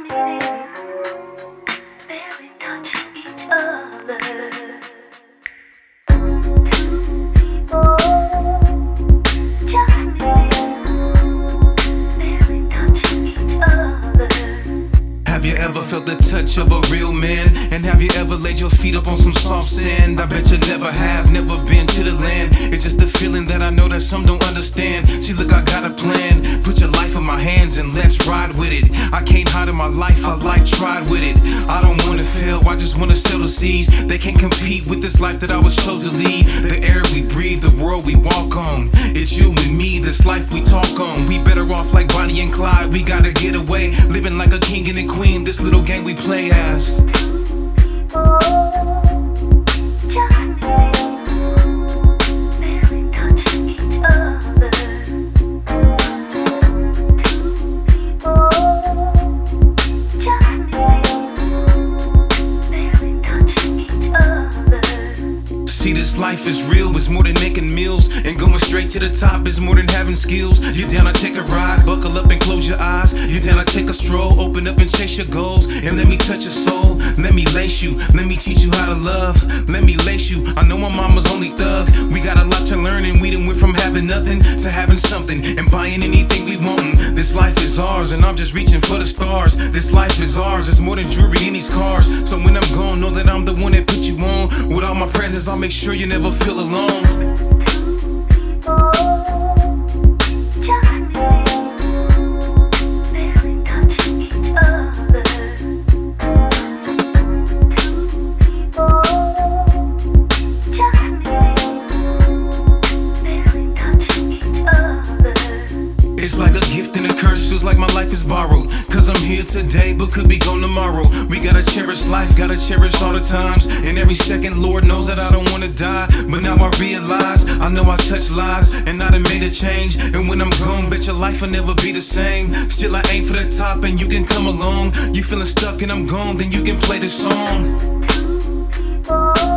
Have you ever felt the touch of a real man? And have you ever laid your feet up on some soft sand? I bet you never have, never been to the land. It's just a feeling that I know that some don't understand. See, look, I got a plan. Put your life in my hands and let's ride with it. I can't hide in my life, I like tried with it. I don't wanna fail, I just wanna sail the seas. They can't compete with this life that I was chose to lead. The air we breathe, the world we walk on. It's you and me, this life we talk on. We better off like Bonnie and Clyde, we gotta get away. Living like a king and a queen, this little game we play as. See, this life is real, it's more than making meals. And going straight to the top is more than having skills. You down to take a ride, buckle up and close your eyes. You down to take a stroll, open up and chase your goals. And let me touch your soul, let me lace you. Let me teach you how to love, let me lace you. I know my mama's only thug, we got a lot to learn. And we done went from having nothing to having something. And buying anything we want. This life is ours and I'm just reaching for the stars. This life is ours, it's more than jewelry in these cars. So when I'm gone, know that I'm the one that put you on. With all my presence, I'll make sure you never feel alone. It's like a gift and a curse, feels like my life is borrowed. Cause I'm here today, but could be gone tomorrow. We gotta cherish life, gotta cherish all the times. And every second, Lord knows that I don't wanna die. But now I realize, I know I touch lies, and I done made a change. And when I'm gone, bet your life will never be the same. Still I aim for the top and you can come along. You feeling stuck and I'm gone, then you can play this song.